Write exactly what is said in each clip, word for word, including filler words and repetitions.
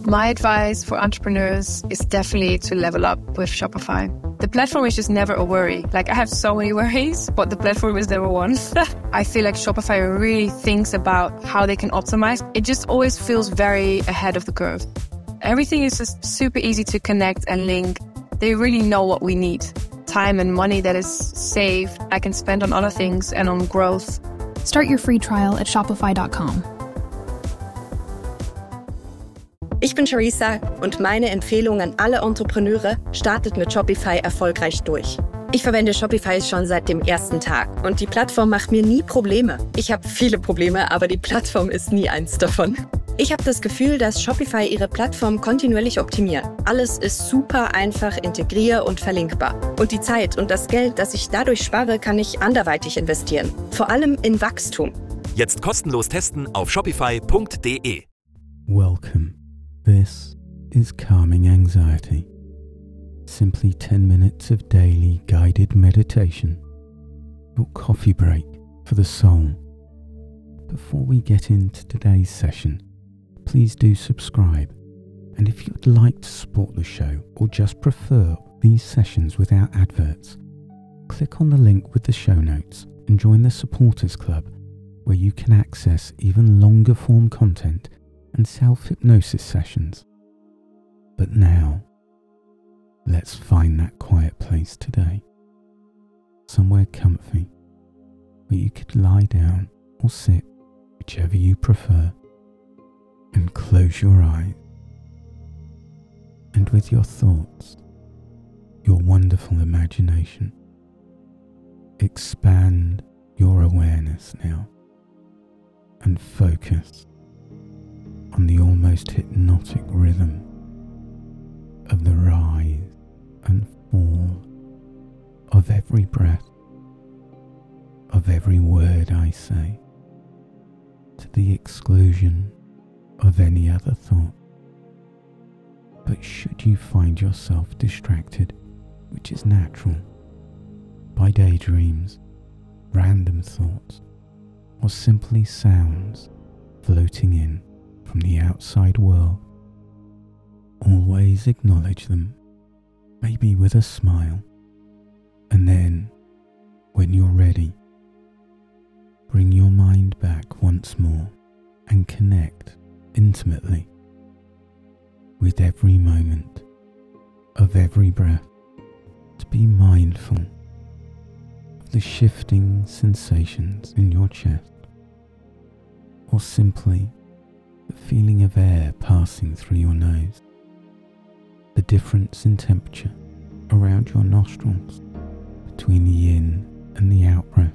My advice for entrepreneurs is definitely to level up with Shopify. The platform is just never a worry. Like, I have so many worries, but the platform is never one. I feel like Shopify really thinks about how they can optimize. It just always feels very ahead of the curve. Everything is just super easy to connect and link. They really know what we need. Time and money that is saved, I can spend on other things and on growth. Start your free trial at shopify dot com. Ich bin Charissa und meine Empfehlung an alle Entrepreneure: startet mit Shopify erfolgreich durch. Ich verwende Shopify schon seit dem ersten Tag und die Plattform macht mir nie Probleme. Ich habe viele Probleme, aber die Plattform ist nie eins davon. Ich habe das Gefühl, dass Shopify ihre Plattform kontinuierlich optimiert. Alles ist super einfach integrier- und verlinkbar. Und die Zeit und das Geld, das ich dadurch spare, kann ich anderweitig investieren. Vor allem in Wachstum. Jetzt kostenlos testen auf shopify punkt de. Welcome. This is Calming Anxiety. Simply ten minutes of daily guided meditation. Your coffee break for the soul. Before we get into today's session, please do subscribe. And if you'd like to support the show or just prefer these sessions without adverts, click on the link with the show notes and join the Supporters Club, where you can access even longer form content and self-hypnosis sessions. But now, let's find that quiet place today. Somewhere comfy, where you could lie down or sit, whichever you prefer, and close your eyes. And with your thoughts, your wonderful imagination, expand your awareness now and focus on the almost hypnotic rhythm of the rise and fall of every breath, of every word I say, to the exclusion of any other thought. But should you find yourself distracted, which is natural, by daydreams, random thoughts, or simply sounds floating in from the outside world, always acknowledge them, maybe with a smile, and then, when you're ready, bring your mind back once more and connect intimately with every moment of every breath, to be mindful of the shifting sensations in your chest, or simply the feeling of air passing through your nose, the difference in temperature around your nostrils between the in and the out breath,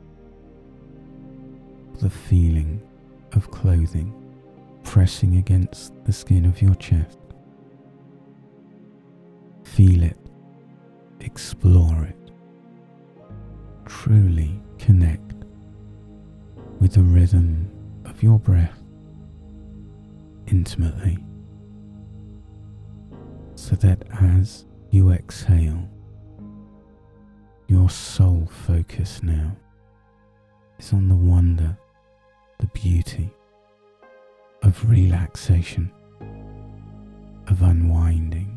the feeling of clothing pressing against the skin of your chest. Feel it, explore it, truly connect with the rhythm of your breath intimately, so that as you exhale, your sole focus now is on the wonder, the beauty of relaxation, of unwinding,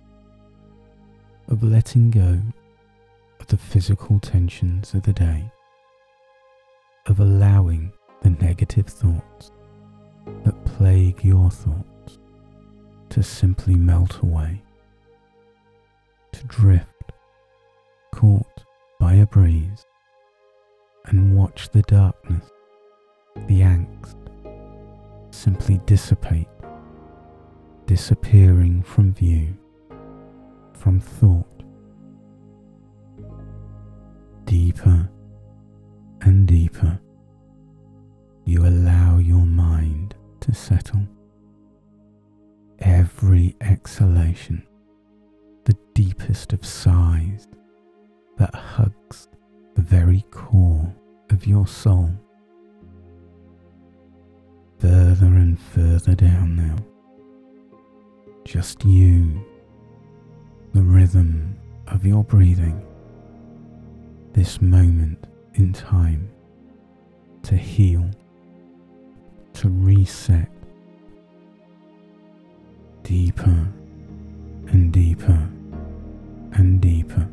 of letting go of the physical tensions of the day, of allowing the negative thoughts that plague your thoughts to simply melt away, to drift, caught by a breeze, and watch the darkness, the angst, simply dissipate, disappearing from view, from thought, deeper and deeper. You allow your mind to settle. Every exhalation, the deepest of sighs that hugs the very core of your soul. Further and further down now. Just you, the rhythm of your breathing, this moment in time to heal, to reset, deeper and deeper and deeper.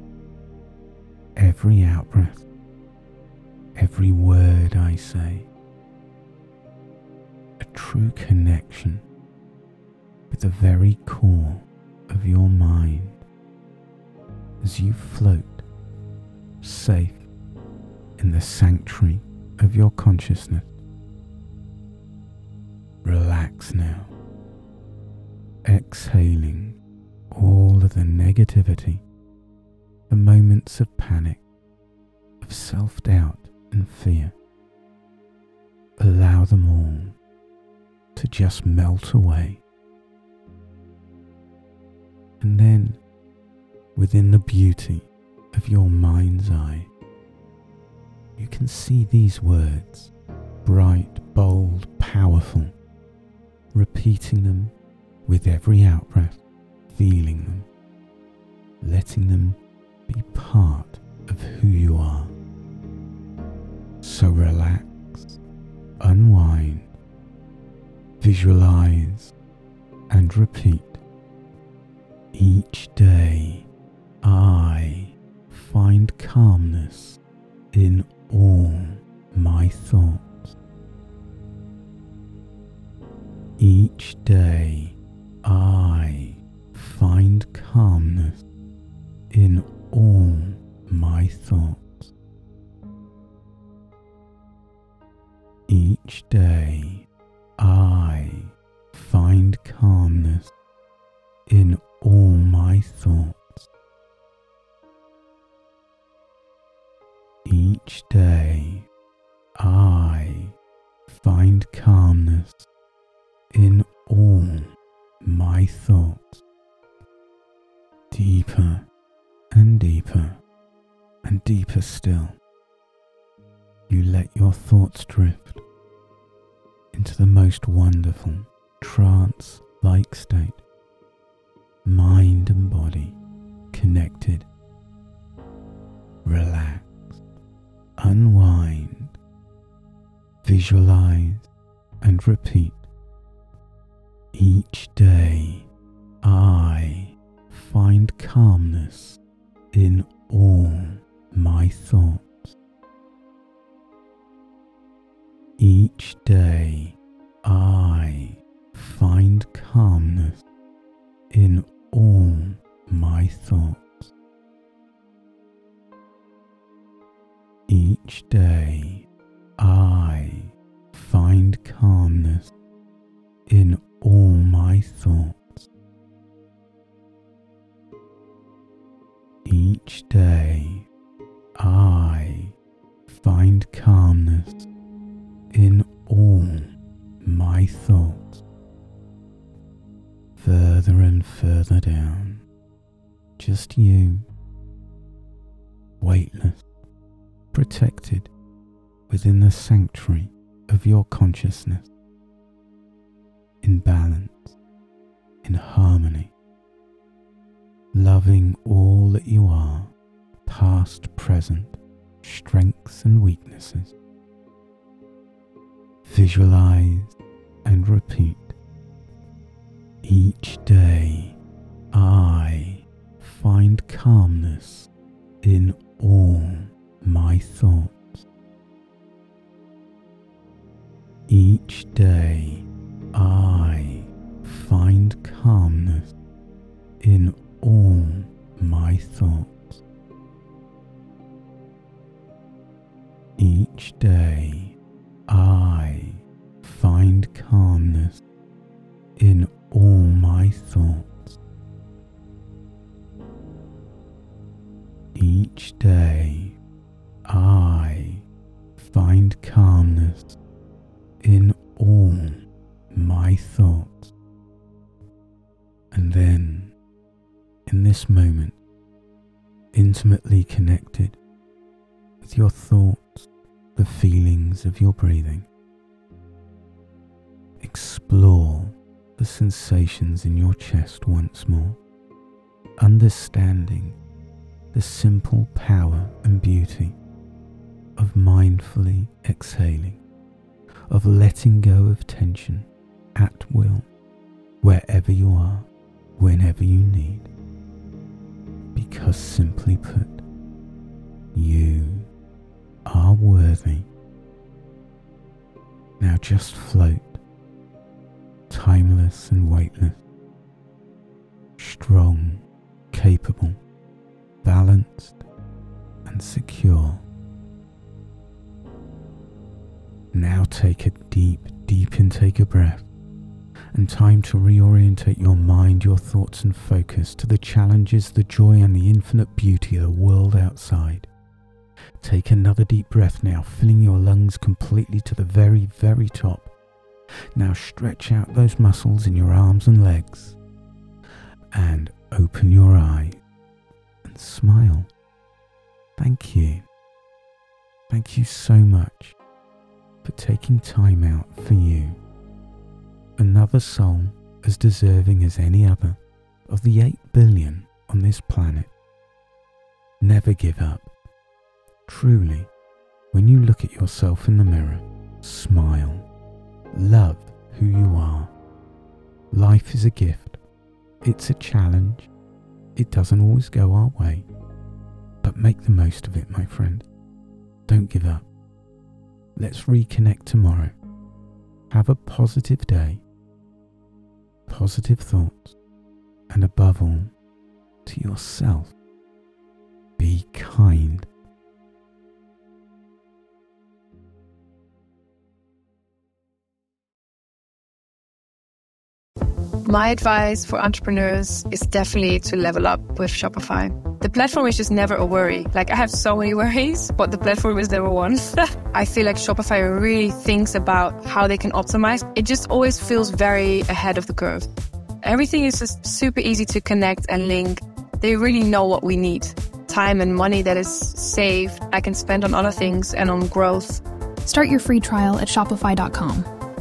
Every out-breath, every word I say, a true connection with the very core of your mind as you float safe in the sanctuary of your consciousness. Relax now, exhaling all of the negativity, the moments of panic, of self-doubt and fear. Allow them all to just melt away. And then, within the beauty of your mind's eye, you can see these words, bright, bold, powerful, repeating them with every out-breath, feeling them, letting them be part of who you are. So relax, unwind, visualize, and repeat. Each day, I find calmness in all my thoughts. Each day, I find calmness in all my thoughts. Each day, I find calmness in all my thoughts. Each day, I find calmness in all my thoughts. Deeper and deeper and deeper still, you let your thoughts drift into the most wonderful trance-like state, mind and body connected. Relax, unwind, visualize, and repeat. Each day, I find calmness in all my thoughts. Each day, I find calmness in all my thoughts. Each day, I find calmness in all my thoughts. Each day, I find calmness in all my thoughts. Further and further down, just you, weightless, protected within the sanctuary of your consciousness, in balance, in harmony, loving all that you are, past, present, strengths and weaknesses. Visualize and repeat. Each day, I find calmness in all my thoughts. Each day, I find calmness in all my thoughts. Each day, I find calmness in all my thoughts. Each day, I find calmness in all my thoughts. And then, in this moment, intimately connected with your thoughts, the feelings of your breathing, explore the sensations in your chest once more, understanding the simple power and beauty of mindfully exhaling, of letting go of tension at will, wherever you are, whenever you need. Because simply put, you are worthy. Now just float, timeless and weightless, strong, capable, balanced and secure. Now take a deep, deep intake of breath, and time to reorientate your mind, your thoughts and focus to the challenges, the joy and the infinite beauty of the world outside. Take another deep breath now, filling your lungs completely to the very, very top. Now stretch out those muscles in your arms and legs, and open your eyes and smile. Thank you. Thank you so much for taking time out for you. Another soul as deserving as any other of the eight billion on this planet. Never give up. Truly, when you look at yourself in the mirror, smile. Love who you are. Life is a gift. It's a challenge. It doesn't always go our way. But make the most of it, my friend. Don't give up. Let's reconnect tomorrow. Have a positive day. Positive thoughts. And above all, to yourself, be kind. My advice for entrepreneurs is definitely to level up with Shopify. The platform is just never a worry. Like, I have so many worries, but the platform is never one. I feel like Shopify really thinks about how they can optimize. It just always feels very ahead of the curve. Everything is just super easy to connect and link. They really know what we need. Time and money that is saved, I can spend on other things and on growth. Start your free trial at shopify dot com.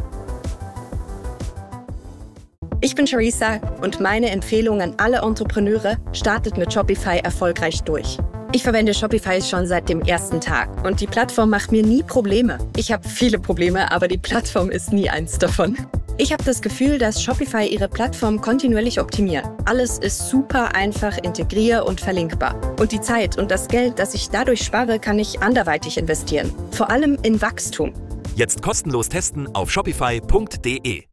Ich bin Theresa und meine Empfehlung an alle Entrepreneure: startet mit Shopify erfolgreich durch. Ich verwende Shopify schon seit dem ersten Tag und die Plattform macht mir nie Probleme. Ich habe viele Probleme, aber die Plattform ist nie eins davon. Ich habe das Gefühl, dass Shopify ihre Plattform kontinuierlich optimiert. Alles ist super einfach integrier- und verlinkbar. Und die Zeit und das Geld, das ich dadurch spare, kann ich anderweitig investieren. Vor allem in Wachstum. Jetzt kostenlos testen auf shopify punkt de.